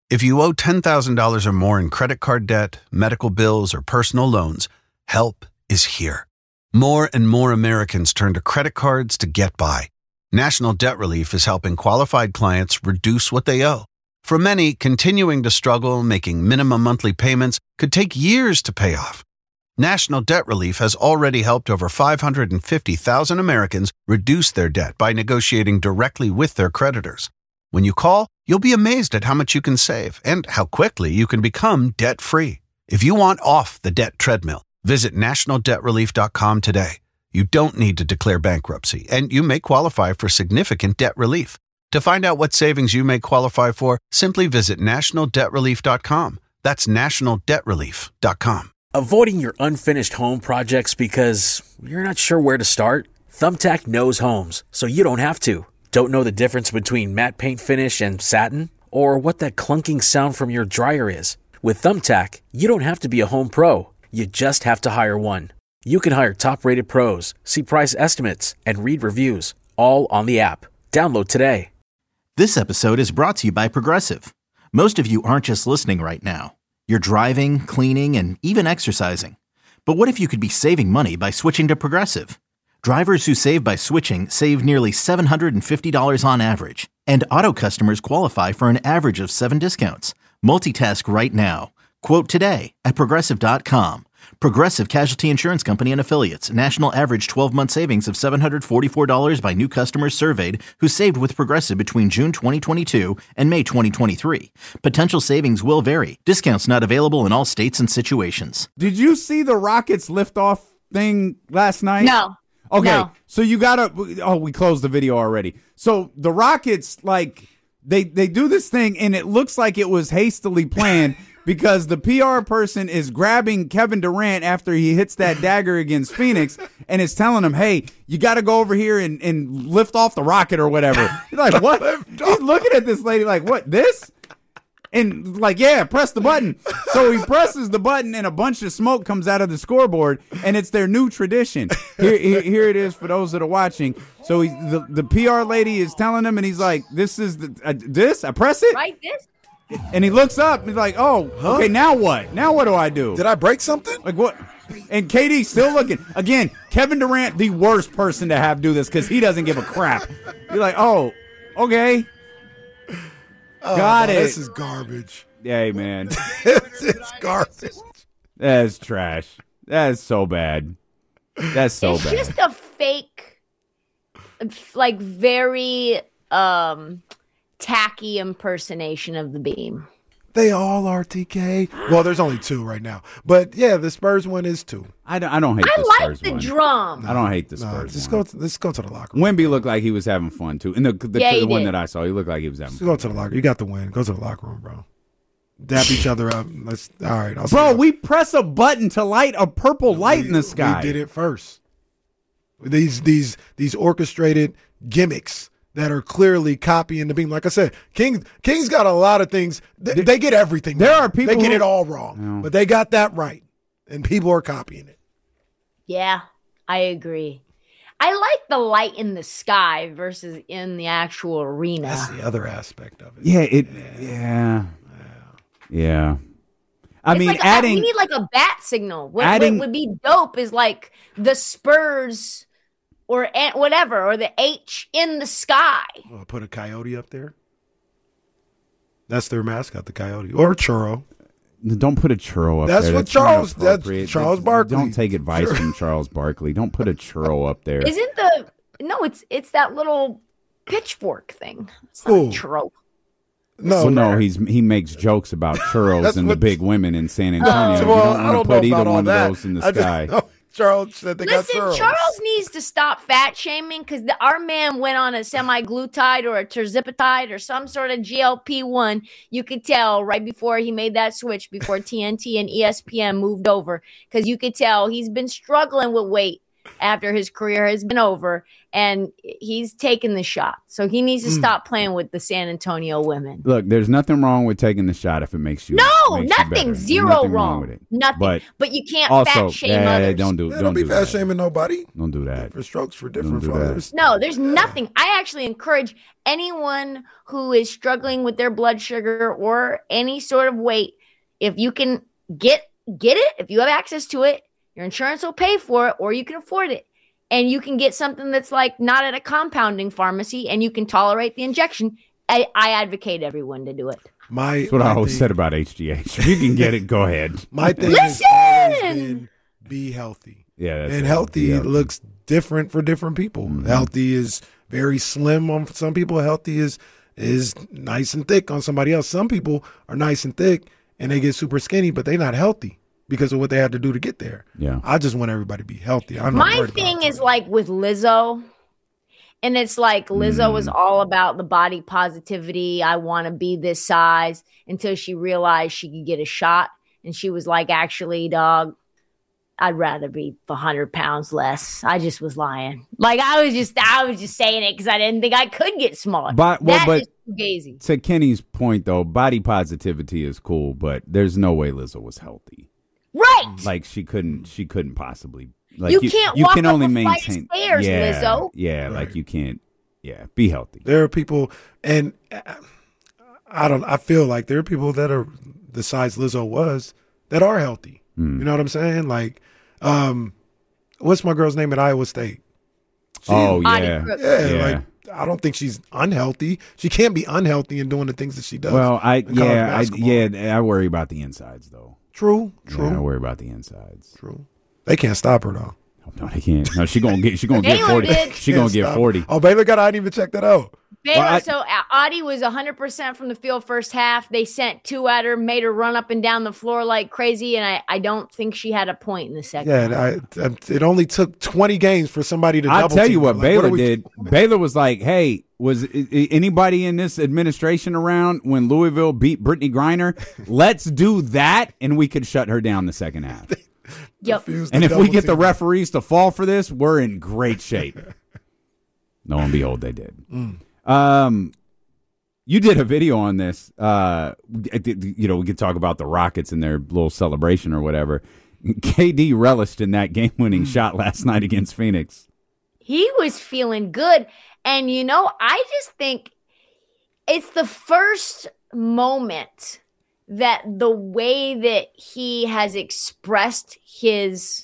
If you owe $10,000 or more in credit card debt, medical bills, or personal loans, help is here. More and more Americans turn to credit cards to get by. National Debt Relief is helping qualified clients reduce what they owe. For many, continuing to struggle making minimum monthly payments could take years to pay off. National Debt Relief has already helped over 550,000 Americans reduce their debt by negotiating directly with their creditors. When you call, you'll be amazed at how much you can save and how quickly you can become debt-free. If you want off the debt treadmill, visit nationaldebtrelief.com today. You don't need to declare bankruptcy, and you may qualify for significant debt relief. To find out what savings you may qualify for, simply visit nationaldebtrelief.com. That's nationaldebtrelief.com. Avoiding your unfinished home projects because you're not sure where to start? Thumbtack knows homes, so you don't have to. Don't know the difference between matte paint finish and satin? Or what that clunking sound from your dryer is? With Thumbtack, you don't have to be a home pro. You just have to hire one. You can hire top-rated pros, see price estimates, and read reviews, all on the app. Download today. This episode is brought to you by Progressive. Most of you aren't just listening right now. You're driving, cleaning, and even exercising. But what if you could be saving money by switching to Progressive? Drivers who save by switching save nearly $750 on average, and auto customers qualify for an average of 7 discounts. Multitask right now. Quote today at Progressive.com. Progressive Casualty Insurance Company and Affiliates. National average 12-month savings of $744 by new customers surveyed who saved with Progressive between June 2022 and May 2023. Potential savings will vary. Discounts not available in all states and situations. Did you see the Rockets liftoff thing last night? No. Okay, no. So you gotta. Oh, we closed the video already. So the Rockets, like, they do this thing, and it looks like it was hastily planned because the PR person is grabbing Kevin Durant after he hits that dagger against Phoenix, and is telling him, "Hey, you got to go over here and lift off the rocket or whatever." He's like, "What?" He's looking at this lady like, "What? This?" And like, yeah, press the button. So he presses the button and a bunch of smoke comes out of the scoreboard, and it's their new tradition. Here it is for those that are watching. So the PR lady is telling him, and he's like, this is this? I press it? Right, this? And he looks up, and he's like, oh, okay, now what? Now what do I do? Did I break something? Like what? And KD still looking. Again, Kevin Durant, the worst person to have do this because he doesn't give a crap. You're like, oh, okay. Got it. This is garbage. Hey, man. It's garbage. That's trash. That's so bad. That's so it's bad. It's just a fake, like, very tacky impersonation of the Beam. They all are, TK. Well, there's only 2 right now. But, yeah, the Spurs one is 2. I don't hate the I Spurs like the one. drum. I don't hate the Spurs one. Let's go to the locker room. Wemby looked like he was having fun, too. And the one that I saw, he looked like he was having Let's fun. go to the locker room. You got the win. Go to the locker room, bro. Dap each other up. All right. Bro, we press a button to light a purple light in the sky. We did it first. These orchestrated gimmicks that are clearly copying the Beam. Like I said, King's got a lot of things. They get everything. There wrong. are people They get it all wrong, but they got that right, and people are copying it. Yeah, I agree. I like the light in the sky versus in the actual arena. That's the other aspect of it. Yeah. I It's mean, like we need like a bat signal. What would be dope is like the Spurs or whatever, or the H in the sky. Well, put a coyote up there. That's their mascot, the coyote, or churro. Don't put a churro up there. That's That's Charles Barkley. Don't take advice from Charles Barkley. Don't put a churro up there. Isn't it's that little pitchfork thing. It's not a churro. No, he makes jokes about churros and the big women in San Antonio. You don't want to put either one of those in the sky. Charles said they got churros. Charles needs to stop fat shaming because our man went on a semi-glutide or a terzipatide or some sort of GLP-1. You could tell right before he made that switch, before TNT and ESPN moved over, because you could tell he's been struggling with weight. after his career has been over, and he's taken the shot. So he needs to stop playing with the San Antonio women. Look, there's nothing wrong with taking the shot if it makes you nothing, zero wrong with it. Nothing. But you can't fat shame others. Don't do Don't be do fat that. shaming nobody. Don't do that. Different strokes for different do that. fathers. No, there's nothing. I actually encourage anyone who is struggling with their blood sugar or any sort of weight, if you can get it, if you have access to it, your insurance will pay for it, or you can afford it. And you can get something that's like not at a compounding pharmacy, and you can tolerate the injection. I advocate everyone to do it. That's what I always said about HGH. If you can get it, go ahead. My thing has always been be healthy. Yeah, and healthy looks different for different people. Mm-hmm. Healthy is very slim on some people. Healthy is nice and thick on somebody else. Some people are nice and thick and they get super skinny, but they're not healthy because of what they had to do to get there. Yeah, I just want everybody to be healthy. My thing is like with Lizzo, and it's like Lizzo was all about the body positivity. I want to be this size, until she realized she could get a shot, and she was like, "Actually, dog, I'd rather be 100 pounds less." I just was lying. Like I was just saying it because I didn't think I could get smaller. But is fugazi. To Kenny's point, though, body positivity is cool, but there's no way Lizzo was healthy. Right. Like she couldn't possibly. Like you can't walk can up only a maintain flight of stairs, Lizzo. Yeah, Right. like you can't. Yeah, be healthy. There are people, and I feel like there are people that are the size Lizzo was that are healthy. You know what I'm saying? Like, what's my girl's name at Iowa State? Yeah. Like I don't think she's unhealthy. She can't be unhealthy in doing the things that she does. Well, I basketball. worry about the insides though. True. Yeah, I worry about the insides. True. They can't stop her though. No, they can't. No, she gonna get 40. did. She gonna get 40. Oh, Baylor I didn't even check that out. Baylor, so Audie was 100% from the field first half. They sent two at her, made her run up and down the floor like crazy, and I don't think she had a point in the second half. Yeah, it only took 20 games for somebody to I'll double tell team you what her. Like, Baylor are we- did. Baylor was like, hey, was anybody in this administration around when Louisville beat Brittany Griner? Let's do that, and we could shut her down the second half. Yep. And if we get the referees to fall for this, we're in great shape. Lo and behold, they did. You did a video on this. We could talk about the Rockets and their little celebration or whatever. KD relished in that game-winning shot last night against Phoenix. He was feeling good. And, I just think it's the first moment that the way that he has expressed his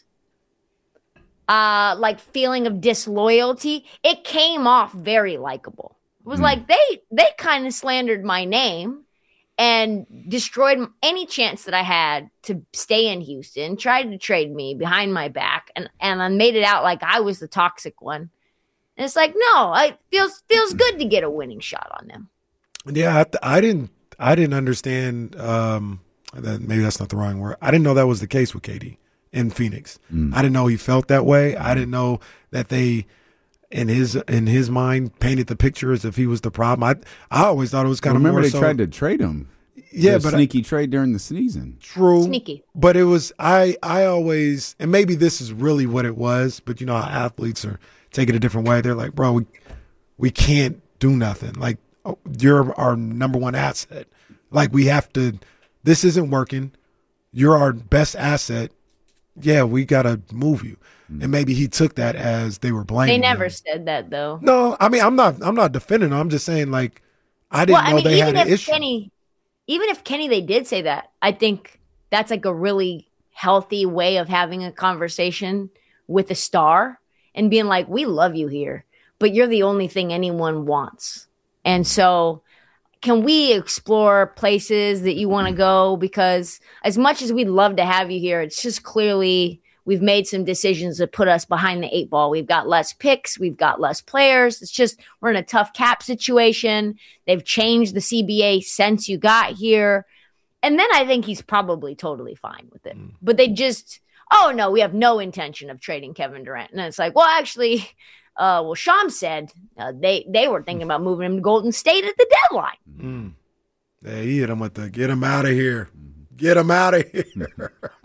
feeling of disloyalty, it came off very likable. It was like they kind of slandered my name and destroyed any chance that I had to stay in Houston, tried to trade me behind my back, and I made it out like I was the toxic one. And it's like, no, it feels good to get a winning shot on them. Yeah, I didn't understand. Maybe that's not the wrong word. I didn't know that was the case with KD in Phoenix. I didn't know he felt that way. I didn't know that they, in his mind, painted the picture as if he was the problem. I always thought it was kind of remember more they tried to trade him. Yeah, but sneaky trade during the season. True, sneaky. But it was I always, and maybe this is really what it was. But you know how athletes are take it a different way. They're like, bro, we can't do nothing. Like, you're our number one asset. Like, we have to, this isn't working. You're our best asset. Yeah, we got to move you. And maybe he took that as they were blaming They never him. said that, though. No, I mean, I'm not defending him. I'm just saying, like, I didn't know they had an issue. Even if Kenny, they did say that, I think that's like a really healthy way of having a conversation with a star and being like, we love you here, but you're the only thing anyone wants. And so can we explore places that you want to go? Because as much as we'd love to have you here, it's just clearly we've made some decisions that put us behind the eight ball. We've got less picks. We've got less players. It's just we're in a tough cap situation. They've changed the CBA since you got here. And then I think he's probably totally fine with it. But they just, oh, no, we have no intention of trading Kevin Durant. And it's like, well, actually, Sham said they were thinking about moving him to Golden State at the deadline. Yeah, he hit him with the get him out of here. Get him out of here. Right.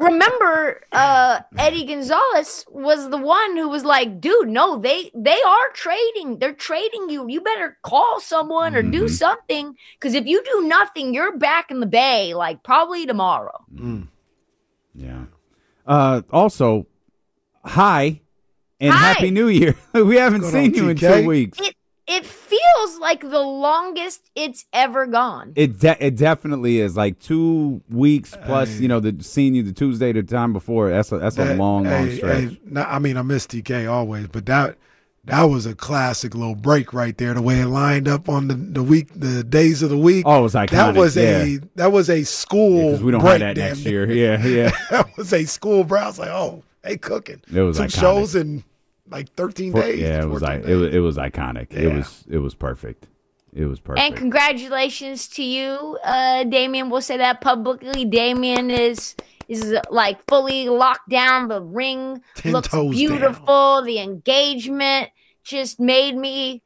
remember Eddie Gonzalez was the one who was like, dude, no, they are trading. They're trading you. You better call someone or do something, because if you do nothing, you're back in the Bay like probably tomorrow. Yeah. Also, hi and Happy New Year. We haven't seen you in 2 weeks. It feels like the longest it's ever gone. It definitely is, like 2 weeks plus. Seeing you the Tuesday the time before. That's a long stretch. I miss TK always, but that was a classic little break right there. The way it lined up on the days of the week. Oh, it was iconic. That was a school. Because we don't break, have that next year. Yeah. That was a school break. I was like, oh, they cooking. It was 2 iconic. shows in like 13 days. Yeah, it was iconic. Yeah. It was perfect. It was perfect. And congratulations to you, Damian. We'll say that publicly. Damian is like fully locked down. The ring 10 looks toes beautiful. down. The engagement just made me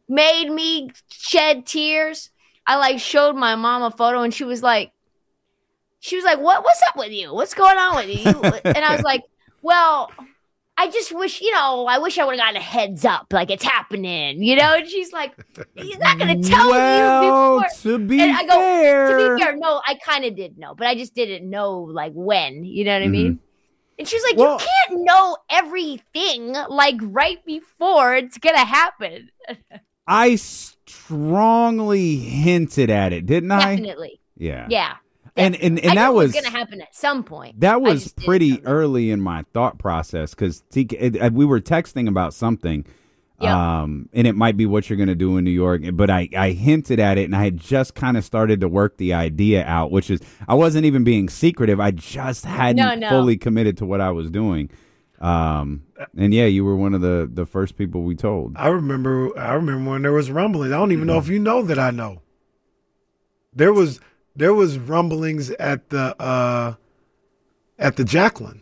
shed tears. I showed my mom a photo, and she was like, what's up with you? What's going on with you? And I was like, well, I just wish, I wish I would have gotten a heads up, like it's happening, And she's like, he's not going to tell you before. To be and I fair. to be fair, no, I kind of did know, but I just didn't know like when, you know what I mean? And she's like, you can't know everything like right before it's going to happen. I strongly hinted at it, didn't I? Definitely. Yeah. Yeah. And that was going to happen at some point. That was pretty early in my thought process, because we were texting about something, and it might be what you're going to do in New York. But I hinted at it, and I had just kind of started to work the idea out, which is I wasn't even being secretive. I just hadn't fully committed to what I was doing. And yeah, you were one of the first people we told. I remember when there was rumblings. I don't even know if you know that I know. There was rumblings at the Jacqueline.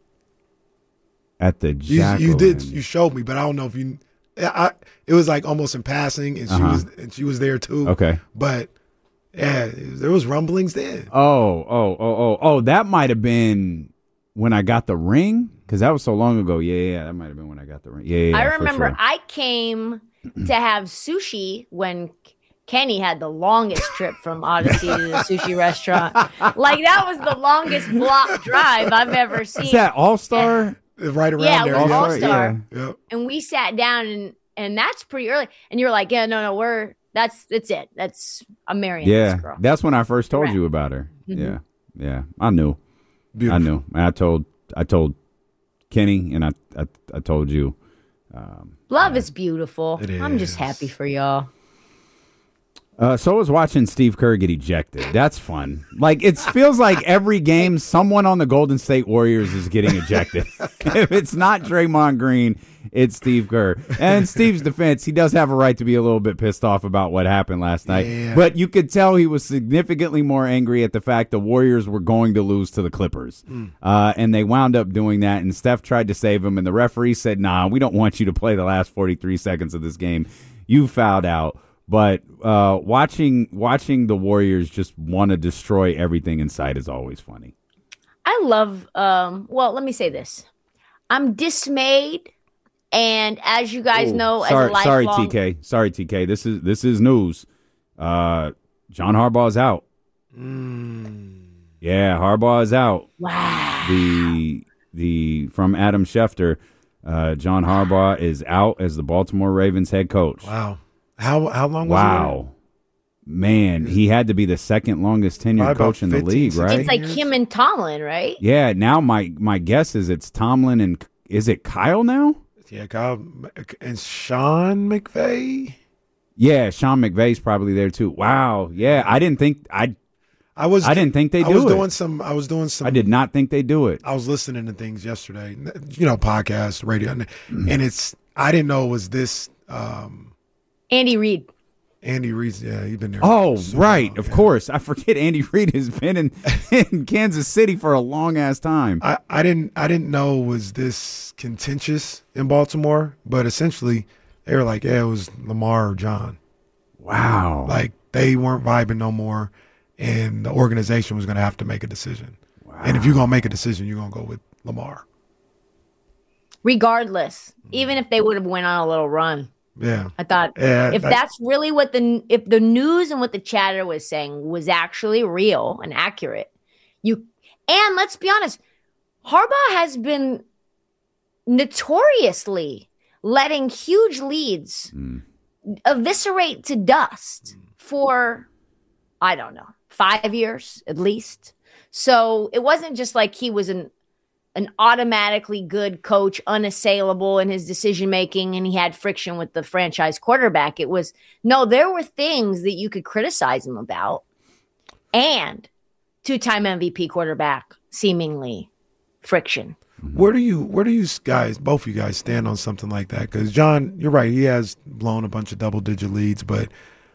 At the Jacqueline. You showed me, but I don't know if you. It was like almost in passing, and she was there too. Okay, but yeah, there was rumblings then. Oh, that might have been when I got the ring, because that was so long ago. Yeah, that might have been when I got the ring. Yeah, I remember sure. I came to have sushi when Kenny had the longest trip from Odyssey to the sushi restaurant. Like, that was the longest block drive I've ever seen. Is that All-Star? Right around there. Yeah, it was All-Star. Yeah. And we sat down, and that's pretty early. And you were like, yeah, no, that's it. That's, I'm marrying this girl. That's when I first told you about her. Mm-hmm. Yeah. I knew. Beautiful. I knew. And I told Kenny, and I told you. Love is beautiful. It is. I'm just happy for y'all. So was watching Steve Kerr get ejected. That's fun. Like, it feels like every game someone on the Golden State Warriors is getting ejected. If it's not Draymond Green, it's Steve Kerr. And in Steve's defense, he does have a right to be a little bit pissed off about what happened last night. Yeah. But you could tell he was significantly more angry at the fact the Warriors were going to lose to the Clippers. And they wound up doing that, and Steph tried to save him, and the referee said, nah, we don't want you to play the last 43 seconds of this game. You fouled out. But watching the Warriors just want to destroy everything in sight is always funny. I love, well, let me say this. I'm dismayed, and as you guys know, as a lifelong... Sorry, TK. This is news. John Harbaugh's out. Yeah, Harbaugh is out. Wow. The from Adam Schefter, John Harbaugh is out as the Baltimore Ravens head coach. Wow. How long was he? Wow. Man, he had to be the second longest tenured coach in the league, right? It's like him and Tomlin, right? Yeah, now my guess is it's Tomlin and is it Kyle now? Yeah, Kyle and Sean McVay. Yeah, Sean McVay's probably there too. Wow. Yeah, I didn't think they do it. I was doing some. I did not think they do it. I was listening to things yesterday, podcasts, radio, and I didn't know it was this. Andy Reid. Andy Reid, yeah, he's been there. Oh, right, of course. I forget Andy Reid has been in Kansas City for a long ass time. I didn't know it was this contentious in Baltimore, but essentially they were like, yeah, it was Lamar or John. Wow. Like, they weren't vibing no more, and the organization was going to have to make a decision. Wow. And if you're going to make a decision, you're going to go with Lamar. Regardless, even if they would have went on a little run. Yeah. I thought if that's really what if the news and what the chatter was saying was actually real and accurate, and let's be honest, Harbaugh has been notoriously letting huge leads eviscerate to dust for, I don't know, 5 years at least. So it wasn't just like he was an automatically good coach, unassailable in his decision making, and he had friction with the franchise quarterback. It was, no, there were things that you could criticize him about. And two-time MVP quarterback, seemingly friction. Where do you guys, both of you guys, stand on something like that? Because John, you're right, he has blown a bunch of double-digit leads, but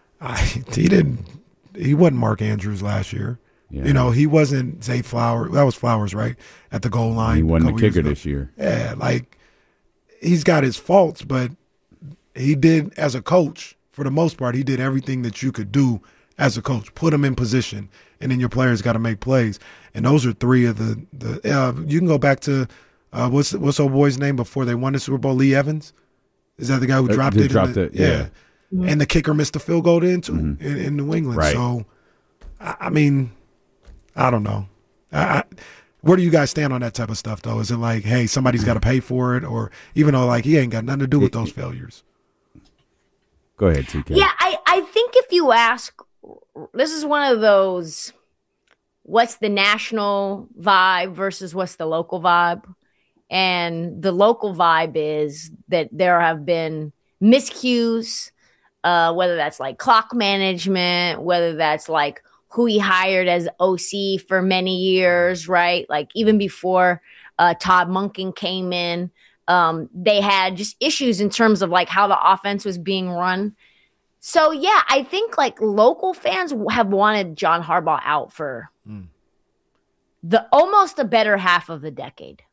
he wasn't Mark Andrews last year. Yeah. You know, he wasn't Zay Flowers. That was Flowers, right? At the goal line. He wasn't the kicker this year. Yeah, like he's got his faults, but he did, as a coach, for the most part, he did everything that you could do as a coach. Put him in position, and then your players got to make plays. And those are three of the you can go back to, what's old boy's name before they won the Super Bowl? Lee Evans? Is that the guy who dropped it? Yeah. Mm-hmm. And the kicker missed the field goal in too in New England. Right. So, I mean, I don't know. Where do you guys stand on that type of stuff, though? Is it like, hey, somebody's got to pay for it, or even though like he ain't got nothing to do with those failures? Go ahead, TK. Yeah, I think if you ask, this is one of those, what's the national vibe versus what's the local vibe? And the local vibe is that there have been miscues, whether that's like clock management, whether that's like who he hired as OC for many years, right? Like even before Todd Monken came in, they had just issues in terms of like how the offense was being run. So yeah, I think like local fans have wanted John Harbaugh out for the almost a better half of the decade.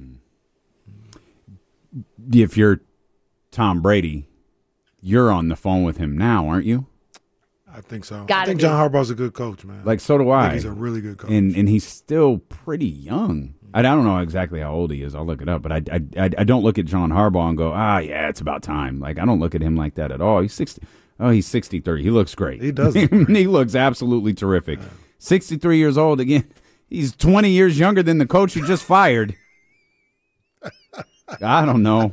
If you're Tom Brady, you're on the phone with him now, aren't you? I think so. I think John Harbaugh's a good coach, man. Like, so do I. think he's a really good coach. And he's still pretty young. I don't know exactly how old he is. I'll look it up. But I don't look at John Harbaugh and go, yeah, it's about time. Like, I don't look at him like that at all. He's 60. Oh, he's 63. He looks great. He does. He looks absolutely terrific. 63 years old. Again, he's 20 years younger than the coach who just fired. I don't know.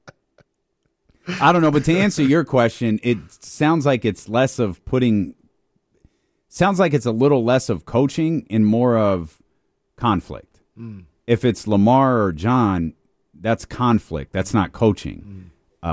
But to answer your question, it sounds like it's less of sounds like it's a little less of coaching and more of conflict. If it's Lamar or John, that's conflict. That's not coaching.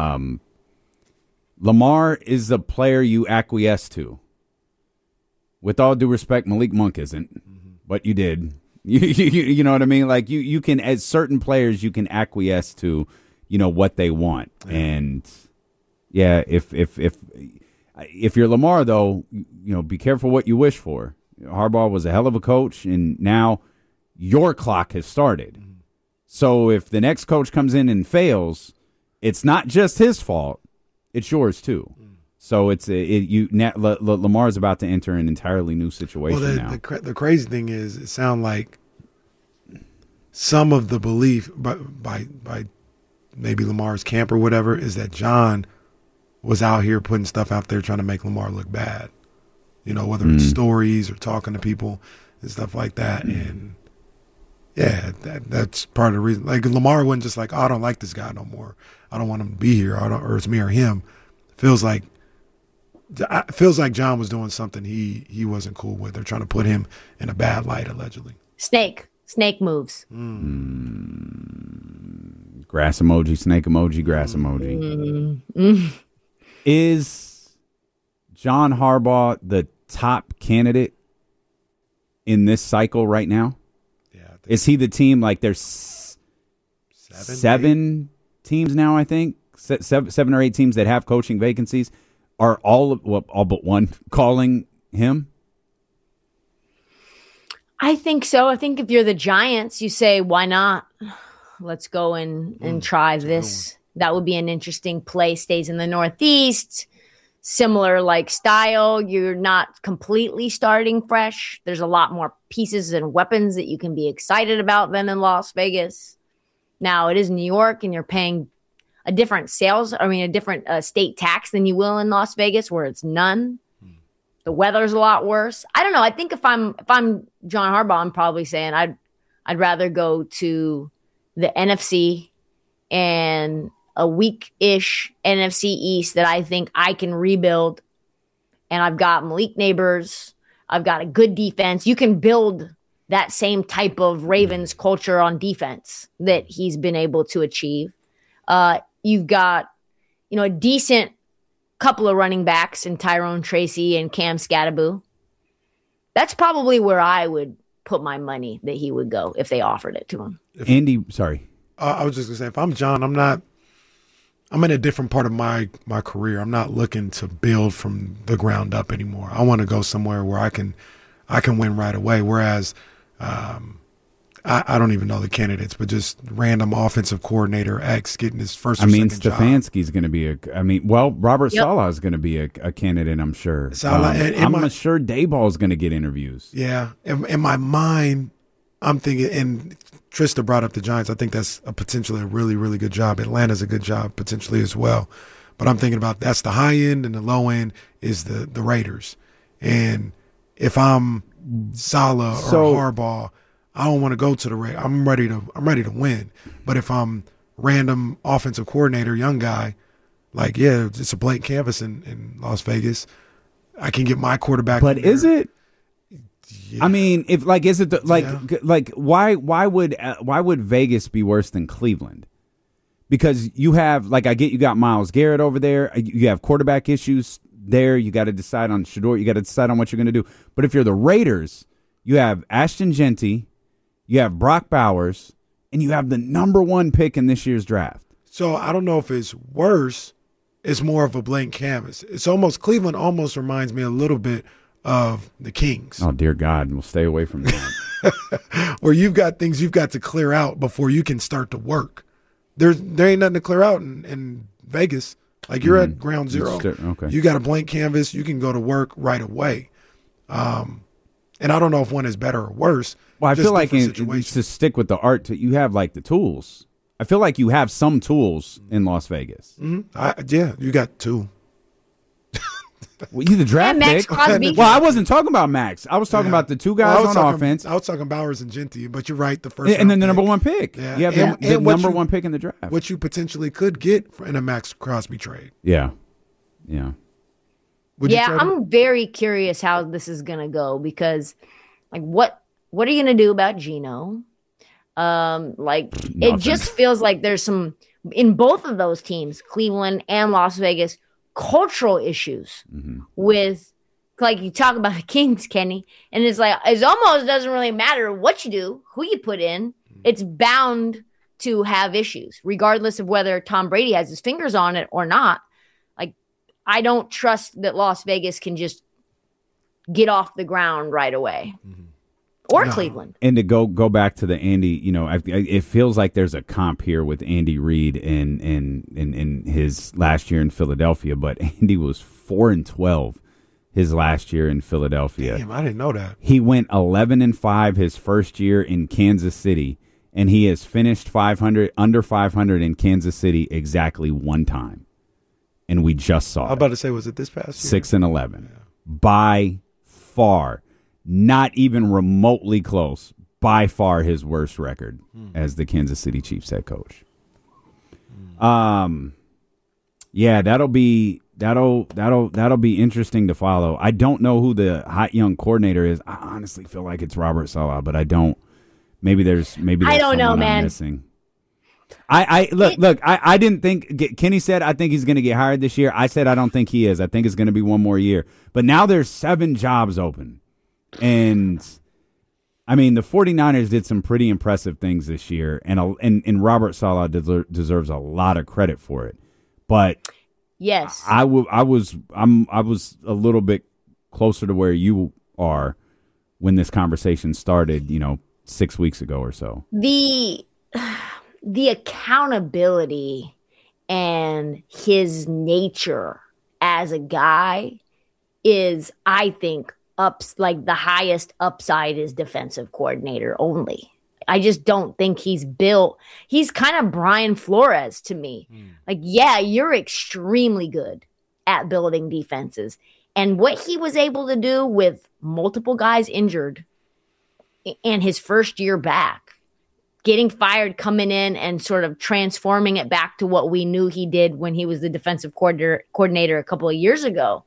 Lamar is the player you acquiesce to. With all due respect, Malik Monk isn't, but you did. You know what I mean? Like you can, as certain players, you can acquiesce to, what they want. And yeah, if you're Lamar, though, be careful what you wish for. Harbaugh was a hell of a coach, and now your clock has started. So if the next coach comes in and fails, it's not just his fault; it's yours too. So Lamar's about to enter an entirely new situation now. The crazy thing is, it sounds like some of the belief by maybe Lamar's camp or whatever is that John was out here putting stuff out there trying to make Lamar look bad. Whether it's stories or talking to people and stuff like that. And yeah, that's part of the reason. Like Lamar wasn't just like, I don't like this guy no more. I don't want him to be here, or it's me or him. Feels like John was doing something he wasn't cool with. They're trying to put him in a bad light, allegedly. Snake moves. Grass emoji, snake emoji, grass emoji. Is John Harbaugh the top candidate in this cycle right now? Yeah. Is he the team? Like there's seven teams now, I think. 7 or 8 teams that have coaching vacancies. Are all but one calling him? I think so. I think if you're the Giants, you say, why not? Let's go and try this. That would be an interesting play. Stays in the Northeast. similar like style. You're not completely starting fresh. There's a lot more pieces and weapons that you can be excited about than in Las Vegas. Now it is New York, and you're paying a different state tax than you will in Las Vegas, where it's none. The weather's a lot worse. I don't know. I think if I'm John Harbaugh, I'm probably saying I'd rather go to the NFC and a weak-ish NFC East that I think I can rebuild. And I've got Malik Neighbors. I've got a good defense. You can build that same type of Ravens culture on defense that he's been able to achieve. You've got, a decent couple of running backs in Tyrone Tracy and Cam Scatterboo. That's probably where I would put my money that he would go if they offered it to him. Andy, sorry. I was just going to say, if I'm John, I'm in a different part of my career. I'm not looking to build from the ground up anymore. I want to go somewhere where I can win right away. Whereas I don't even know the candidates, but just random offensive coordinator X getting his first or second job. Stefanski's going to be Robert Saleh is going to be a candidate, I'm sure. I'm sure Dayball's going to get interviews. Yeah. In my mind, I'm thinking, and Trista brought up the Giants. I think that's potentially a really, really good job. Atlanta's a good job potentially as well. But I'm thinking about that's the high end, and the low end is the Raiders. And if I'm Saleh or Harbaugh, I don't want to go to the Raiders. I'm ready to win. But if I'm random offensive coordinator, young guy, it's a blank canvas in Las Vegas. I can get my quarterback. But is it? Yeah. I mean, why would Vegas be worse than Cleveland? Because you have you got Myles Garrett over there. You have quarterback issues there. You got to decide on Shedeur. You got to decide on what you're going to do. But if you're the Raiders, you have Ashton Genty, you have Brock Bowers, and you have the number 1 pick in this year's draft. So I don't know if it's worse. It's more of a blank canvas. Cleveland almost reminds me a little bit of the Kings. Oh, dear God. We'll stay away from that. Where you've got things you've got to clear out before you can start to work. There ain't nothing to clear out in Vegas. You're at ground zero. Okay. You got a blank canvas. You can go to work right away. And I don't know if one is better or worse. Well, I feel like to stick with the art, you have the tools. I feel like you have some tools in Las Vegas. Mm-hmm. You got 2. Well, you the draft Max pick. Crosby. Well, I wasn't talking about Max. I was talking about the 2 guys on offense. I was talking Bowers and Genty, but you're right. The first and then the pick. number 1 pick. Yeah. You have the number 1 pick in the draft. What you potentially could get in a Max Crosby trade. Yeah. I'm very curious how this is gonna go because, what are you gonna do about Geno? It just feels like there's some in both of those teams, Cleveland and Las Vegas, cultural issues with, you talk about the Kings, Kenny, and it's almost doesn't really matter what you do, who you put in, it's bound to have issues, regardless of whether Tom Brady has his fingers on it or not. I don't trust that Las Vegas can just get off the ground right away. Or Cleveland. And to go back to the Andy, it feels like there's a comp here with Andy Reid in his last year in Philadelphia, but Andy was 4-12 his last year in Philadelphia. Damn, I didn't know that. He went 11-5 his first year in Kansas City, and he has finished under 500 in Kansas City exactly 1 time. And we just saw I was about to say, was it this past year? 6-11. Yeah. By far. Not even remotely close. By far his worst record as the Kansas City Chiefs head coach. That'll be interesting to follow. I don't know who the hot young coordinator is. I honestly feel like it's Robert Saleh, but I don't. Maybe there's I don't know, man. I'm missing. I didn't think Kenny said I think he's going to get hired this year. I said I don't think he is. I think it's going to be 1 more year. But now there's 7 jobs open. And I mean, the 49ers did some pretty impressive things this year, and Robert Saleh deserves a lot of credit for it. But yes, I was a little bit closer to where you are when this conversation started, 6 weeks ago or so. The accountability and his nature as a guy is, I think, like the highest upside is defensive coordinator only. I just don't think he's built. He's kind of Brian Flores to me. Like, yeah, you're extremely good at building defenses. And what he was able to do with multiple guys injured and his first year back, getting fired, coming in and sort of transforming it back to what we knew he did when he was the defensive coordinator a couple of years ago.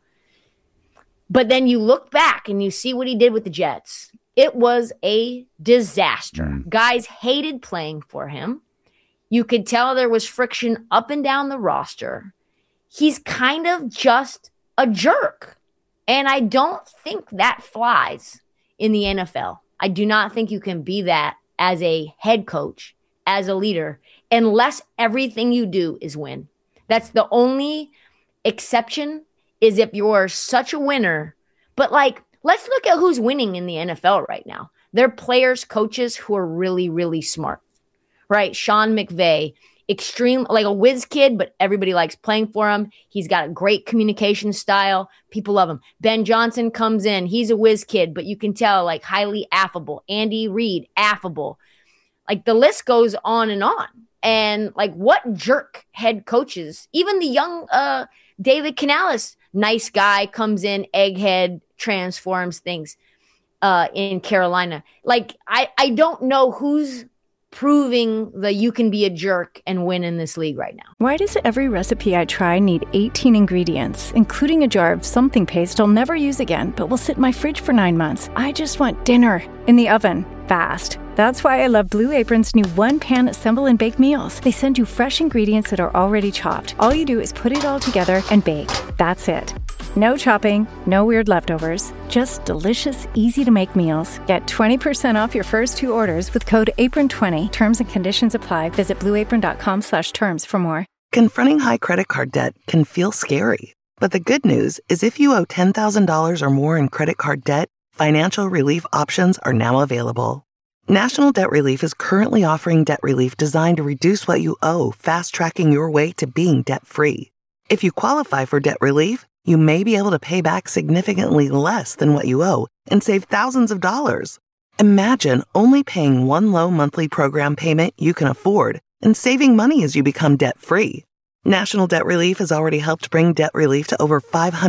But then you look back and you see what he did with the Jets. It was a disaster. Guys hated playing for him. You could tell there was friction up and down the roster. He's kind of just a jerk. And I don't think that flies in the NFL. I do not think you can be that as a head coach, as a leader, unless everything you do is win. That's the only exception, is if you're such a winner. But like, let's look at who's winning in the NFL right now. They're players, coaches who are really, really smart, right? Sean McVay, extreme, like a whiz kid, but everybody likes playing for him. He's got a great communication style. People love him. Ben Johnson comes in. He's a whiz kid, but you can tell, like, highly affable. Andy Reid, affable. Like, the list goes on. And like, what jerk head coaches, even the young David Canales, nice guy, comes in, egghead, transforms things in Carolina. Like, I don't know who's proving that you can be a jerk and win in this league right now. Why does every recipe I try need 18 ingredients, including a jar of something paste I'll never use again, but will sit in my fridge for 9 months? I just want dinner in the oven, fast. That's why I love Blue Apron's new one-pan assemble and bake meals. They send you fresh ingredients that are already chopped. All you do is put it all together and bake. That's it. No chopping, no weird leftovers, just delicious, easy-to-make meals. Get 20% off your first 2 orders with code APRON20. Terms and conditions apply. Visit blueapron.com/terms for more. Confronting high credit card debt can feel scary. But the good news is if you owe $10,000 or more in credit card debt, financial relief options are now available. National Debt Relief is currently offering debt relief designed to reduce what you owe, fast-tracking your way to being debt-free. If you qualify for debt relief, you may be able to pay back significantly less than what you owe and save thousands of dollars. Imagine only paying one low monthly program payment you can afford and saving money as you become debt-free. National Debt Relief has already helped bring debt relief to over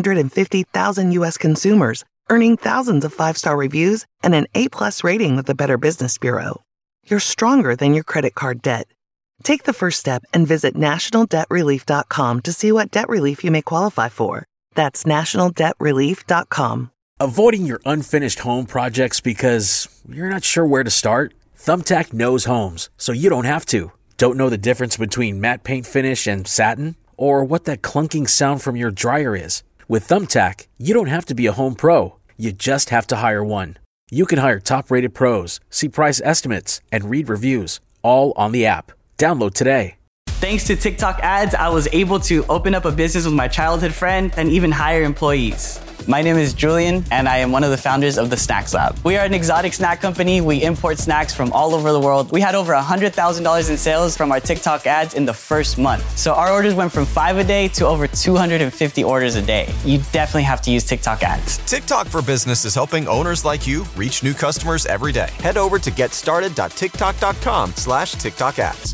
550,000 U.S. consumers, earning thousands of 5-star reviews and an A+ rating with the Better Business Bureau. You're stronger than your credit card debt. Take the first step and visit nationaldebtrelief.com to see what debt relief you may qualify for. That's nationaldebtrelief.com. Avoiding your unfinished home projects because you're not sure where to start? Thumbtack knows homes, so you don't have to. Don't know the difference between matte paint finish and satin? Or what that clunking sound from your dryer is? With Thumbtack, you don't have to be a home pro. You just have to hire one. You can hire top-rated pros, see price estimates, and read reviews, all on the app. Download today. Thanks to TikTok ads, I was able to open up a business with my childhood friend and even hire employees. My name is Julian, and I am one of the founders of the Snacks Lab. We are an exotic snack company. We import snacks from all over the world. We had over $100,000 in sales from our TikTok ads in the first month. So our orders went from 5 a day to over 250 orders a day. You definitely have to use TikTok ads. TikTok for Business is helping owners like you reach new customers every day. Head over to getstarted.tiktok.com/TikTok ads.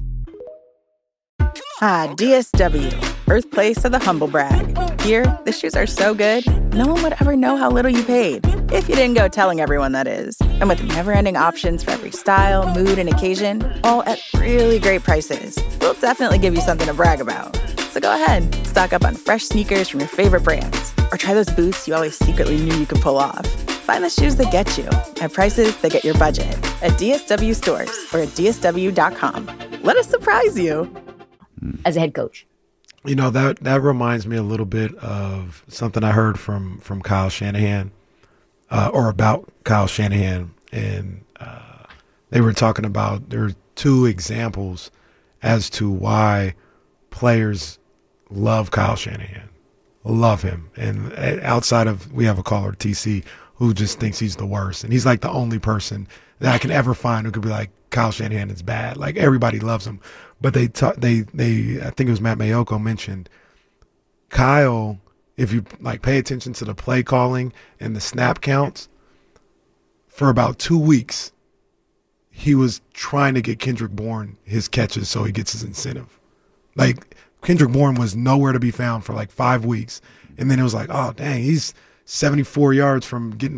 Ah, DSW, birthplace of the humble brag. Here, the shoes are so good, no one would ever know how little you paid. If you didn't go telling everyone, that is. And with never-ending options for every style, mood, and occasion, all at really great prices, we'll definitely give you something to brag about. So go ahead, stock up on fresh sneakers from your favorite brands, or try those boots you always secretly knew you could pull off. Find the shoes that get you at prices that get your budget at DSW stores or at DSW.com. Let us surprise you. As a head coach, you know, that reminds me a little bit of something I heard from Kyle Shanahan, or about Kyle Shanahan, and they were talking about there are 2 examples as to why players love Kyle Shanahan, love him, and outside of, we have a caller, TC, who just thinks he's the worst, and he's like the only person that I can ever find who could be like, Kyle Shanahan is bad. Like, everybody loves him. But they I think it was Matt Mayoko mentioned Kyle if you like pay attention to the play calling and the snap counts, for about 2 weeks, he was trying to get Kendrick Bourne his catches so he gets his incentive. Like, Kendrick Bourne was nowhere to be found for like 5 weeks. And then it was like, oh, dang, he's 74 yards from getting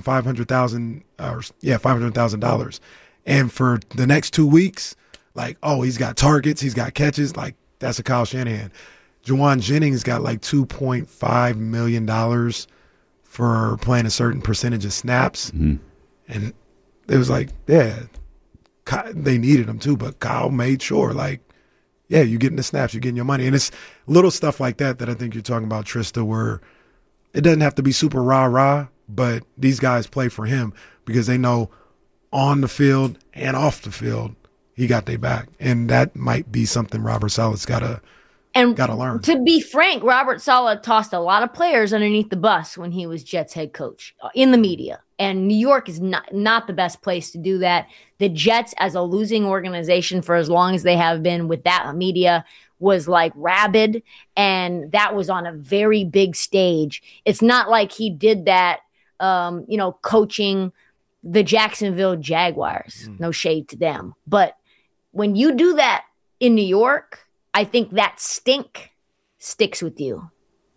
$500,000. And for the next 2 weeks, like, oh, he's got targets, he's got catches. Like, that's a Kyle Shanahan. Juwan Jennings got like $2.5 million for playing a certain percentage of snaps. Mm-hmm. And it was like, yeah, they needed him too, but Kyle made sure, like, yeah, you're getting the snaps, you're getting your money. And it's little stuff like that I think you're talking about, Trista, where it doesn't have to be super rah-rah, but these guys play for him because they know on the field and off the field, he got their back. And that might be something Robert Saleh's got to learn. To be frank, Robert Saleh tossed a lot of players underneath the bus when he was Jets head coach in the media. And New York is not the best place to do that. The Jets, as a losing organization for as long as they have been with that media, was like rabid. And that was on a very big stage. It's not like he did that, coaching the Jacksonville Jaguars. No shade to them. But when you do that in New York, I think that stink sticks with you.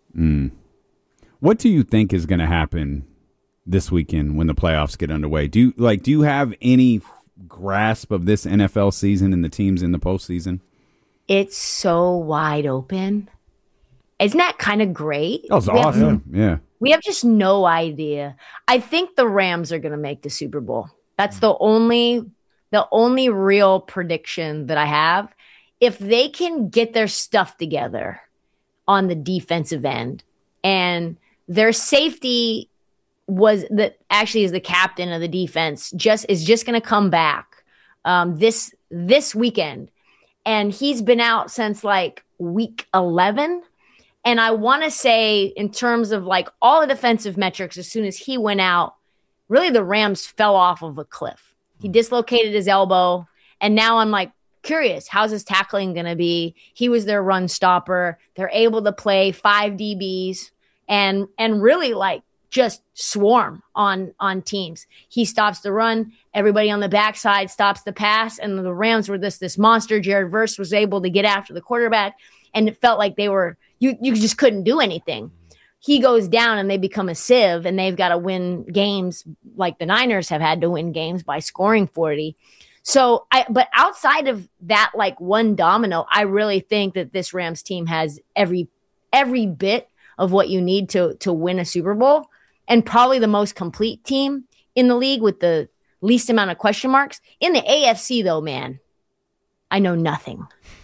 What do you think is going to happen this weekend when the playoffs get underway? Do you have any grasp of this NFL season and the teams in the postseason? It's so wide open. Isn't that kind of great? That was awesome. Yeah. We have just no idea. I think the Rams are going to make the Super Bowl. That's the only real prediction that I have. If they can get their stuff together on the defensive end, and their safety is the captain of the defense, is just going to come back this weekend, and he's been out since like week 11. And I want to say, in terms of like all the defensive metrics, as soon as he went out, really the Rams fell off of a cliff. He dislocated his elbow, and now I'm like, curious, how's his tackling going to be? He was their run stopper. They're able to play 5 DBs and really like just swarm on teams. He stops the run. Everybody on the backside stops the pass. And the Rams were this monster. Jared Verse was able to get after the quarterback, and it felt like they were, you just couldn't do anything. He goes down and they become a sieve, and they've got to win games like the Niners have had to win games by scoring 40. So, but outside of that, like one domino, I really think that this Rams team has every bit of what you need to win a Super Bowl, and probably the most complete team in the league with the least amount of question marks. In the AFC, though, man, I know nothing.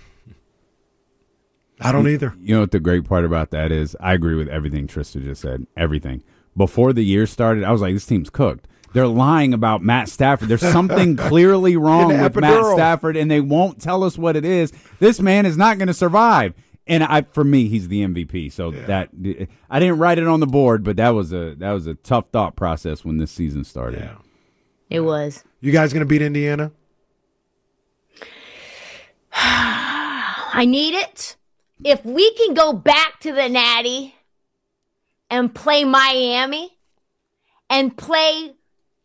I don't either. You know what the great part about that is? I agree with everything Trista just said. Everything. Before the year started, I was like, this team's cooked. They're lying about Matt Stafford. There's something clearly wrong with Matt Stafford, and they won't tell us what it is. This man is not going to survive. And for me, he's the MVP. So that I didn't write it on the board, but that was a tough thought process when this season started. Yeah. It was. You guys going to beat Indiana? I need it. If we can go back to the Natty and play Miami and play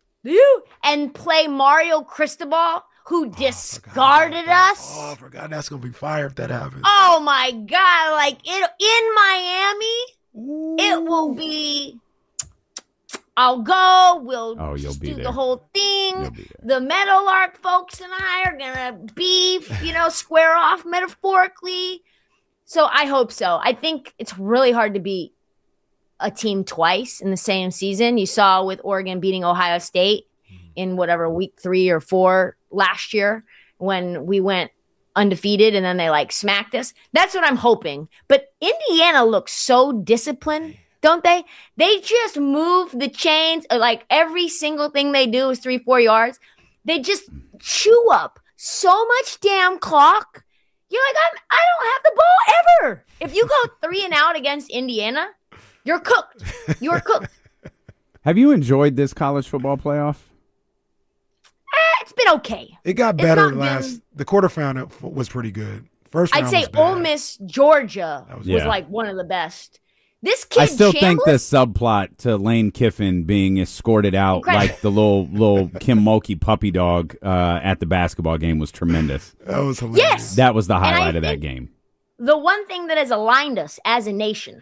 Mario Cristobal, who discarded us. Oh, I forgot. That's going to be fire if that happens. Oh, my God. Like, in Miami, it will be, I'll go. We'll just do the whole thing. The Meadowlark folks and I are going to beef, square off metaphorically. So I hope so. I think it's really hard to beat a team twice in the same season. You saw with Oregon beating Ohio State in week 3 or 4 last year when we went undefeated and then they like smacked us. That's what I'm hoping. But Indiana looks so disciplined, don't they? They just move the chains. Like every single thing they do is 3-4 yards. They just chew up so much damn clock. You're like, I don't have the ball ever. If you go 3 and out against Indiana, you're cooked. You're cooked. Have you enjoyed this college football playoff? It's been okay. It got better the quarterfinal was pretty good. First round I'd say was bad. Ole Miss, Georgia was like one of the best. This kid, I still think the Chambliss, subplot to Lane Kiffin being escorted out Incredible. like the little Kim Mulkey puppy dog at the basketball game was tremendous. That was hilarious. Yes. That was the And I highlight of that think game. the one thing that has aligned us as a nation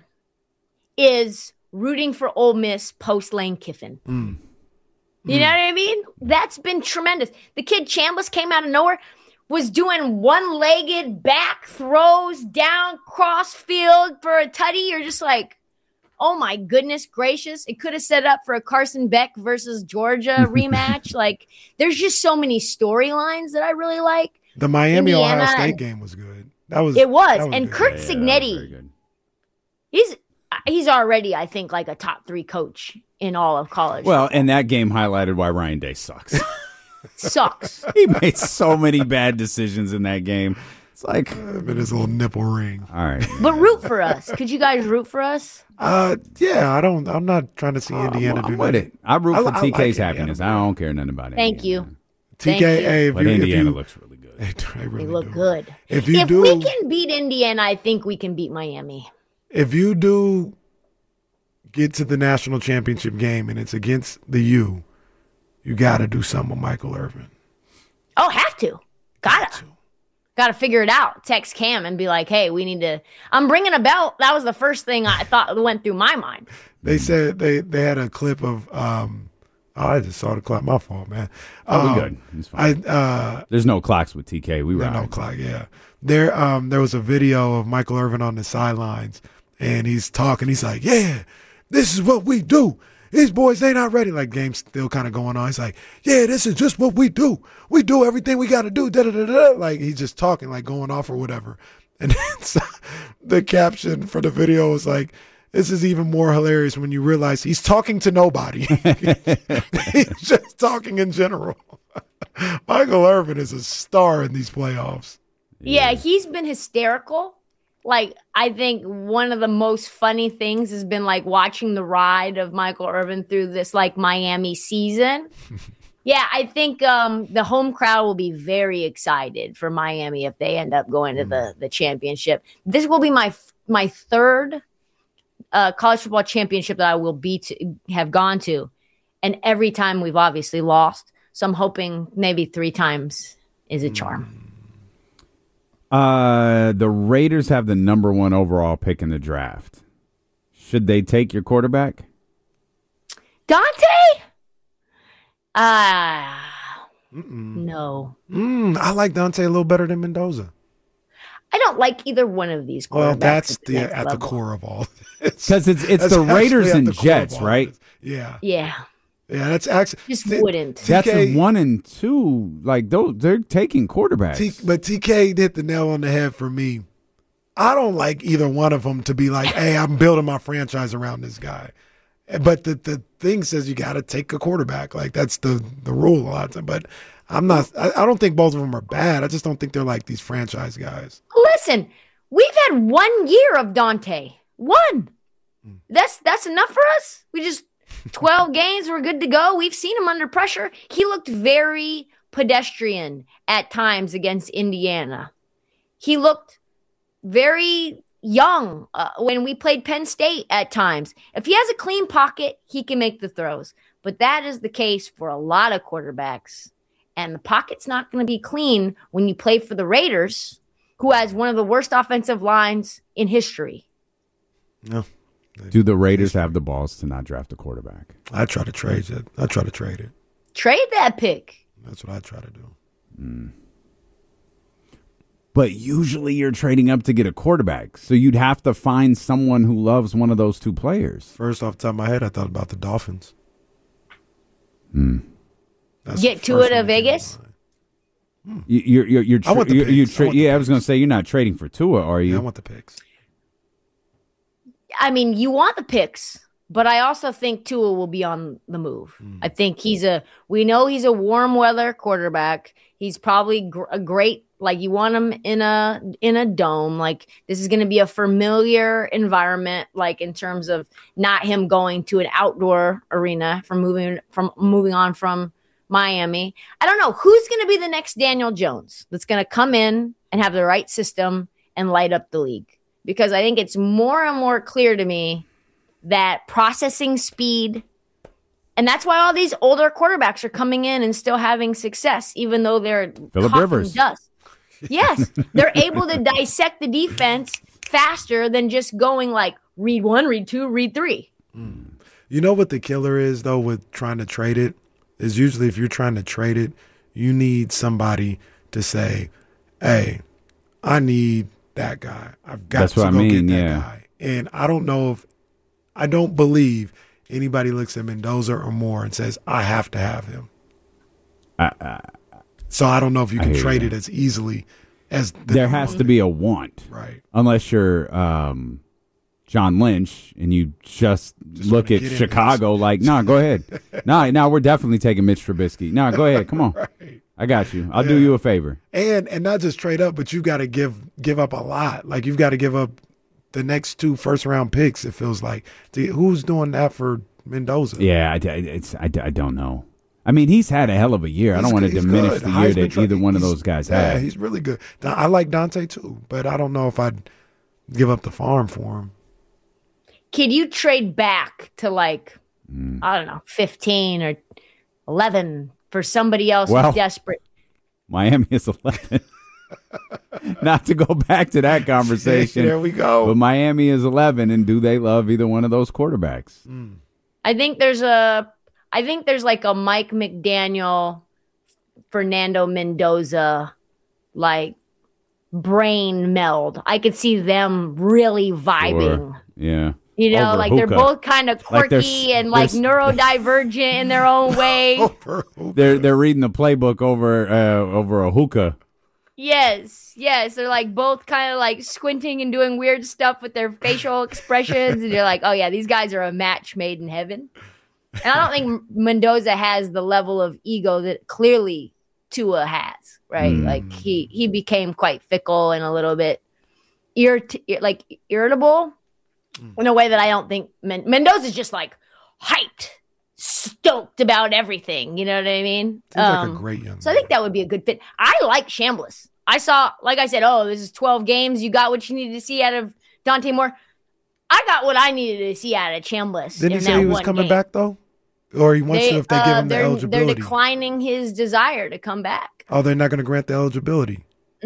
is rooting for Ole Miss post Lane Kiffin. You know what I mean? That's been tremendous. The kid Chambliss came out of nowhere, was doing one-legged back throws down cross field for a tutty. You're just like, oh my goodness gracious. It could have set up for a Carson Beck versus Georgia rematch. Like, there's just so many storylines that I really like. The Miami Indiana, Ohio State game was good. That was And good. Kurt very Cignetti, good. he's already, I think, like a top 3 coach in all of college. Well, and that game highlighted why Ryan Day sucks. Sucks. He made so many bad decisions in that game. It's like, But his little nipple ring. all right. But root for us. Could you guys root for us? Yeah, I'm not trying to see Indiana I'm do with that. it. I root for I TK's like happiness. Indiana. I don't care nothing about it. Thank you. TK, Thank you. hey, But Indiana looks really good. they really They look do. good. If you If do, we can beat Indiana, I think we can beat Miami. if you do get to the national championship game and it's against the U, you got to do something with Michael Irvin. Oh, have to. Gotta figure it out. Text Cam and be like, hey, we need to. I'm bringing a belt. That was the first thing I thought went through my mind. They said they had a clip of. I just saw the clock. My fault, man. Oh, we good. It's fine. There's no clocks with TK. We were no clock. Yeah, there was a video of Michael Irvin on the sidelines, and he's talking. He's like, "Yeah, this is what we do. These boys, they not ready." Like, game's still kind of going on. He's like, "Yeah, this is just what we do. We do everything we got to do." Da, da, da, da. Like, he's just talking, like going off or whatever. And then the caption for the video was like, "This is even more hilarious when you realize he's talking to nobody. He's just talking in general." Michael Irvin is a star in these playoffs. Yeah, he's been hysterical. Like, I think one of the most funny things has been like watching the ride of Michael Irvin through this like Miami season. Yeah, I think the home crowd will be very excited for Miami if they end up going to the championship. This will be my third college football championship that I will have gone to, and every time we've obviously lost. So I'm hoping maybe 3 times is a charm. The Raiders have the number 1 overall pick in the draft. Should they take your quarterback? Dante? No. I like Dante a little better than Mendoza. I don't like either one of these quarterbacks. Well, that's at the next the level. core of all. Because it's the Raiders and Jets, right? Yeah. Yeah. Yeah, that's actually Just wouldn't. That's a 1 and 2. Like, they're taking quarterbacks. But TK hit the nail on the head for me. I don't like either one of them to be like, "Hey, I'm building my franchise around this guy." But the thing says you got to take a quarterback. Like, that's the rule a lot of time. But I'm not. I don't think both of them are bad. I just don't think they're like these franchise guys. Listen, we've had 1 year of Dante. 1. That's enough for us. We just 12 games, we're good to go. We've seen him under pressure. He looked very pedestrian at times against Indiana. He looked very young when we played Penn State at times. If he has a clean pocket, he can make the throws. But that is the case for a lot of quarterbacks. And the pocket's not going to be clean when you play for the Raiders, who has one of the worst offensive lines in history. No. Do the Raiders have the balls to not draft a quarterback? I try to trade it. I try to trade it. Trade that pick. That's what I try to do. But usually you're trading up to get a quarterback. So you'd have to find someone who loves one of those 2 players. First off the top of my head, I thought about the Dolphins. That's Get the to first it one at Vegas. You're I want the picks. I want the I was going to say you're not trading for Tua, are you? Yeah, I want the picks. I mean, you want the picks, but I also think Tua will be on the move. I think we know he's a warm weather quarterback. He's probably a great, like, you want him in a dome. Like, this is going to be a familiar environment, like, in terms of not him going to an outdoor arena from moving on from Miami. I don't know who's going to be the next Daniel Jones that's going to come in and have the right system and light up the league. Because I think it's more and more clear to me that processing speed. And that's why all these older quarterbacks are coming in and still having success, even though they're Phillip Rivers. Dust. Yes, they're able to dissect the defense faster than just going like read 1, read 2, read 3. You know what the killer is, though, with trying to trade it? Is usually if you're trying to trade it, you need somebody to say, hey, I need that guy. I've got to go get that guy. And I don't believe anybody looks at Mendoza or Moore and says, I have to have him. So I don't know if you can trade it as easily as there has to be a want. Right. Unless you're John Lynch and you just look at Chicago like, no, go ahead. No, we're definitely taking Mitch Trubisky. No, go ahead. Come on. Right. I got you. I'll do you a favor. And not just trade up, but you got to give up a lot. Like you've got to give up the next 2 first-round picks, it feels like. Who's doing that for Mendoza? Yeah, I don't know. I mean, he's had a hell of a year. I don't want to diminish the year that either one of those guys had. Yeah, he's really good. I like Dante too, but I don't know if I'd give up the farm for him. Could you trade back to like, I don't know, 15 or 11 for somebody else who's desperate? Miami is 11. Not to go back to that conversation. There we go. But Miami is 11, and do they love either one of those quarterbacks? I think there's like a Mike McDaniel, Fernando Mendoza, like brain meld. I could see them really vibing. Sure. Yeah. You know, like they're both kind of quirky and like neurodivergent in their own way. They're reading the playbook over a hookah. Yes. They're like both kind of like squinting and doing weird stuff with their facial expressions. And you're like, oh yeah, these guys are a match made in heaven. And I don't think Mendoza has the level of ego that clearly Tua has, right? Like he became quite fickle and a little bit irritable in a way that I don't think Mendoza's just like hyped, stoked about everything. You know what I mean? Seems like a great young man. So I think that would be a good fit. I like Chambliss. I saw, like I said, this is 12 games. You got what you needed to see out of Dante Moore. I got what I needed to see out of Chambliss. Didn't he say he was coming back, though? Or he wants to if they give him the eligibility? They're declining his desire to come back. Oh, they're not going to grant the eligibility.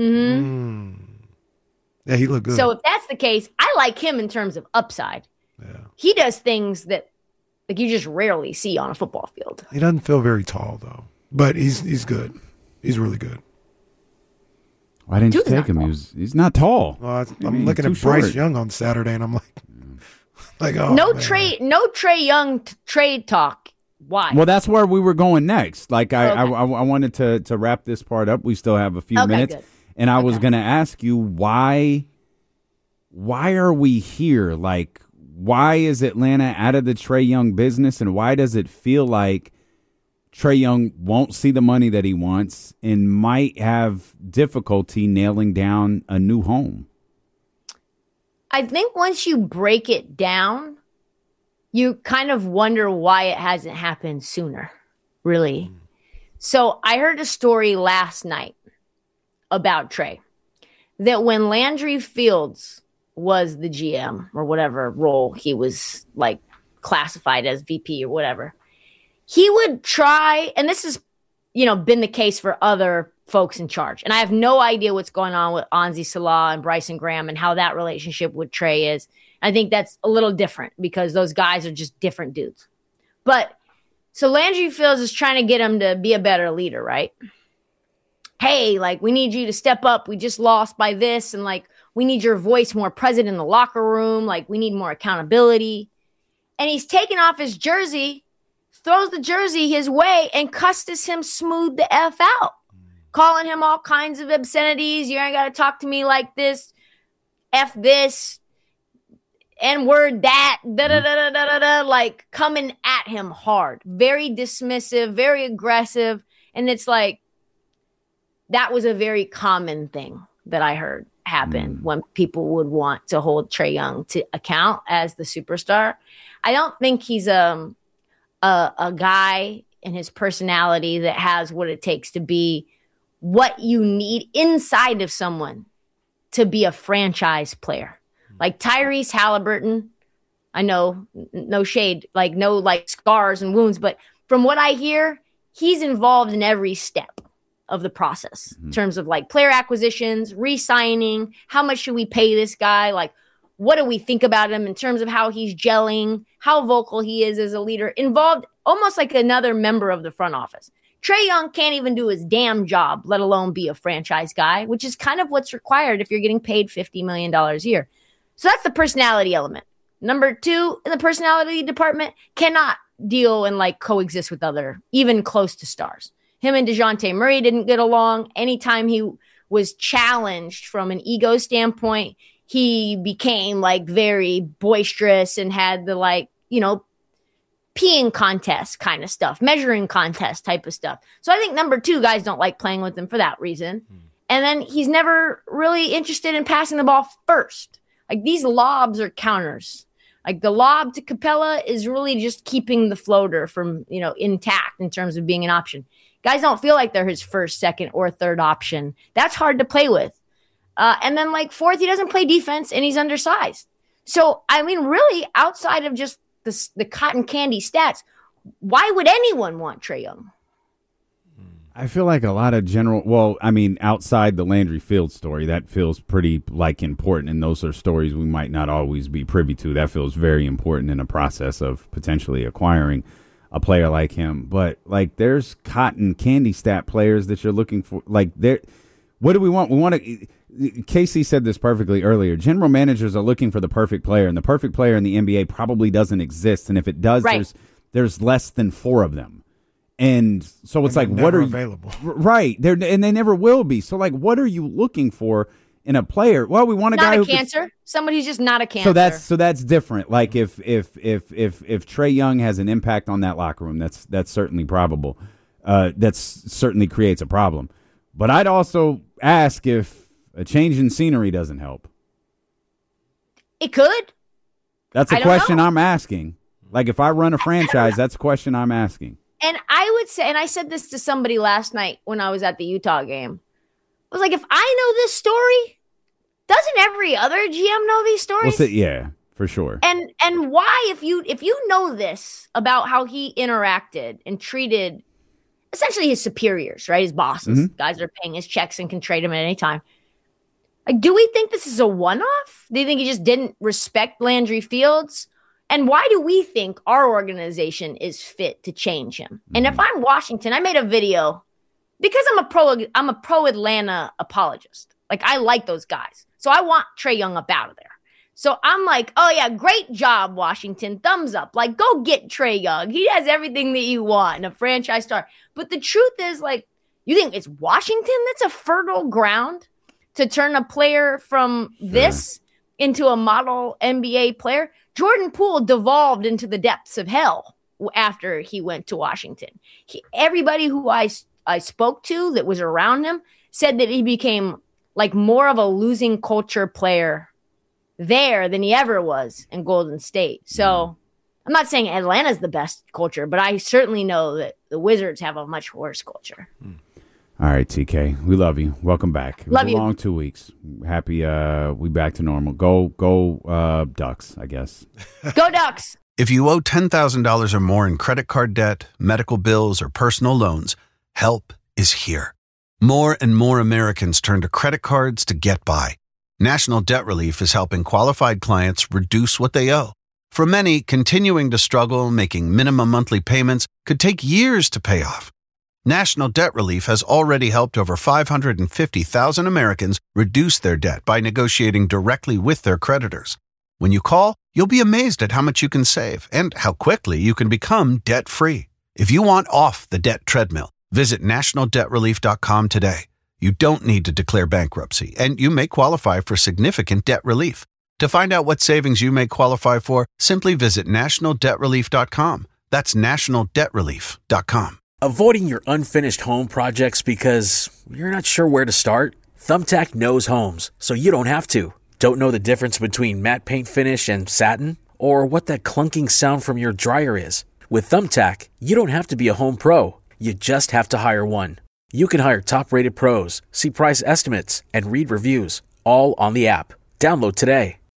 Yeah, he looked good. So if that's the case, I like him in terms of upside. Yeah. He does things that like you just rarely see on a football field. He doesn't feel very tall, though. But he's good. He's really good. Why didn't you take him? He's not tall. Well, I'm looking at Bryce Young on Saturday, and I'm like, oh, no man. Trey Young trade talk. Why? Well, that's where we were going next. Like I wanted to wrap this part up. We still have a few minutes, good. And I was going to ask you why are we here? Like, why is Atlanta out of the Trey Young business, and why does it feel like Trey Young won't see the money that he wants and might have difficulty nailing down a new home? I think once you break it down, you kind of wonder why it hasn't happened sooner, really. So I heard a story last night about Trey, that when Landry Fields was the GM or whatever role he was like classified as VP or whatever, he would try, and this has, been the case for other folks in charge. And I have no idea what's going on with Anzi Salah and Bryson Graham and how that relationship with Trey is. I think that's a little different because those guys are just different dudes. But so Landry Fields is trying to get him to be a better leader, right? Hey, like, we need you to step up. We just lost by this. And like, we need your voice more present in the locker room. Like, we need more accountability. And he's taking off his jersey, throws the jersey his way, and cusses him smooth the F out, calling him all kinds of obscenities. You ain't got to talk to me like this. F this. N-word that. Da-da-da-da-da-da. Like, coming at him hard. Very dismissive, very aggressive. And it's like, that was a very common thing that I heard happen when people would want to hold Trey Young to account as the superstar. I don't think he's a guy in his personality that has what it takes to be what you need inside of someone to be a franchise player. Like Tyrese Halliburton I know, no shade, like no like scars and wounds, but from what I hear, he's involved in every step of the process in terms of like player acquisitions, re-signing, how much should we pay this guy? Like, what do we think about him in terms of how he's gelling, how vocal he is as a leader, involved almost like another member of the front office. Trae Young can't even do his damn job, let alone be a franchise guy, which is kind of what's required if you're getting paid $50 million a year. So that's the personality element. Number two in the personality department, cannot deal and like coexist with other, even close to stars. Him and DeJounte Murray didn't get along. Anytime he was challenged from an ego standpoint, he became like very boisterous and had the like, peeing contest kind of stuff, measuring contest type of stuff. So I think number two, guys don't like playing with him for that reason. And then he's never really interested in passing the ball first. Like these lobs are counters. Like the lob to Capella is really just keeping the floater from, intact in terms of being an option. Guys don't feel like they're his first, second, or third option. That's hard to play with. And then like fourth, he doesn't play defense and he's undersized. So, I mean, really outside of just the cotton candy stats, why would anyone want Trae Young? I feel like a lot of outside the Landry Fields story, that feels pretty like important. And those are stories we might not always be privy to. That feels very important in a process of potentially acquiring a player like him. But like there's cotton candy stat players that you're looking for. Like what do we want? We want to, Casey said this perfectly earlier. General managers are looking for the perfect player, and the perfect player in the NBA probably doesn't exist. And if it does, right, there's less than 4 of them. And so it's like, what are available? Right. And they never will be. So like, what are you looking for in a player? Well, we want a guy who's not a cancer. Somebody who's just not a cancer. So that's different. Like if Trae Young has an impact on that locker room, that's certainly probable. That certainly creates a problem. But I'd also ask if a change in scenery doesn't help. It could. That's a question I'm asking. Like if I run a franchise, that's a question I'm asking. And I would say, and I said this to somebody last night when I was at the Utah game, I was like, if I know this story, doesn't every other GM know these stories? Yeah, for sure. And why, if you know this about how he interacted and treated essentially his superiors, right, his bosses, guys that are paying his checks and can trade him at any time, like, do we think this is a one-off? Do you think he just didn't respect Landry Fields? And why do we think our organization is fit to change him? And if I'm Washington, I made a video because I'm a pro Atlanta apologist. Like I like those guys. So I want Trae Young up out of there. So I'm like, oh yeah, great job, Washington. Thumbs up. Like go get Trae Young. He has everything that you want and a franchise star. But the truth is, like, you think it's Washington that's a fertile ground to turn a player from this into a model NBA player? Jordan Poole devolved into the depths of hell after he went to Washington. Everybody who I spoke to that was around him said that he became like more of a losing culture player there than he ever was in Golden State. So I'm not saying Atlanta's the best culture, but I certainly know that the Wizards have a much worse culture. All right, TK, we love you. Welcome back. It was love you. A long 2 weeks. Happy we back to normal. Go Ducks, I guess. Go Ducks. If you owe $10,000 or more in credit card debt, medical bills, or personal loans, help is here. More and more Americans turn to credit cards to get by. National Debt Relief is helping qualified clients reduce what they owe. For many, continuing to struggle making minimum monthly payments could take years to pay off. National Debt Relief has already helped over 550,000 Americans reduce their debt by negotiating directly with their creditors. When you call, you'll be amazed at how much you can save and how quickly you can become debt-free. If you want off the debt treadmill, visit nationaldebtrelief.com today. You don't need to declare bankruptcy, and you may qualify for significant debt relief. To find out what savings you may qualify for, simply visit nationaldebtrelief.com. That's nationaldebtrelief.com. Avoiding your unfinished home projects because you're not sure where to start? Thumbtack knows homes, so you don't have to. Don't know the difference between matte paint finish and satin? Or what that clunking sound from your dryer is? With Thumbtack, you don't have to be a home pro. You just have to hire one. You can hire top-rated pros, see price estimates, and read reviews, all on the app. Download today.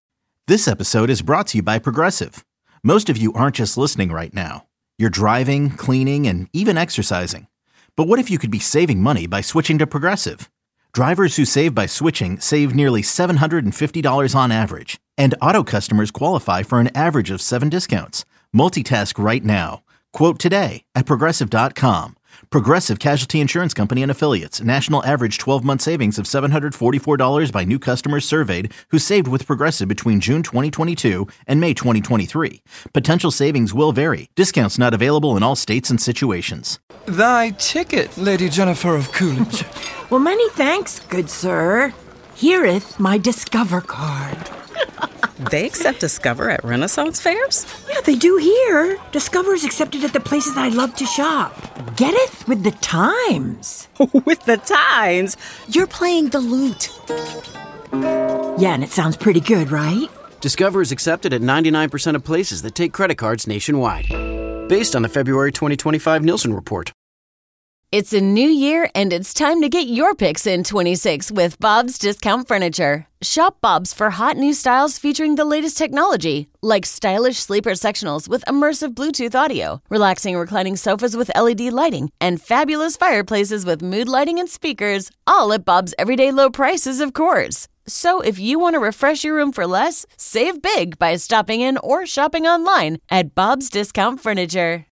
This episode is brought to you by Progressive. Most of you aren't just listening right now. You're driving, cleaning, and even exercising. But what if you could be saving money by switching to Progressive? Drivers who save by switching save nearly $750 on average. And auto customers qualify for an average of 7 discounts. Multitask right now. Quote today at Progressive.com. Progressive Casualty Insurance Company and Affiliates. National average 12-month savings of $744 by new customers surveyed who saved with Progressive between June 2022 and May 2023. Potential savings will vary. Discounts not available in all states and situations. Thy ticket, Lady Jennifer of Coolidge. Well, many thanks, good sir. Here'th my Discover card. They accept Discover at Renaissance fairs? Yeah, they do here. Discover is accepted at the places I love to shop. Getteth with the times. With the times? You're playing the lute. Yeah, and it sounds pretty good, right? Discover is accepted at 99% of places that take credit cards nationwide. Based on the February 2025 Nielsen report. It's a new year, and it's time to get your picks in 26 with Bob's Discount Furniture. Shop Bob's for hot new styles featuring the latest technology, like stylish sleeper sectionals with immersive Bluetooth audio, relaxing reclining sofas with LED lighting, and fabulous fireplaces with mood lighting and speakers, all at Bob's everyday low prices, of course. So if you want to refresh your room for less, save big by stopping in or shopping online at Bob's Discount Furniture.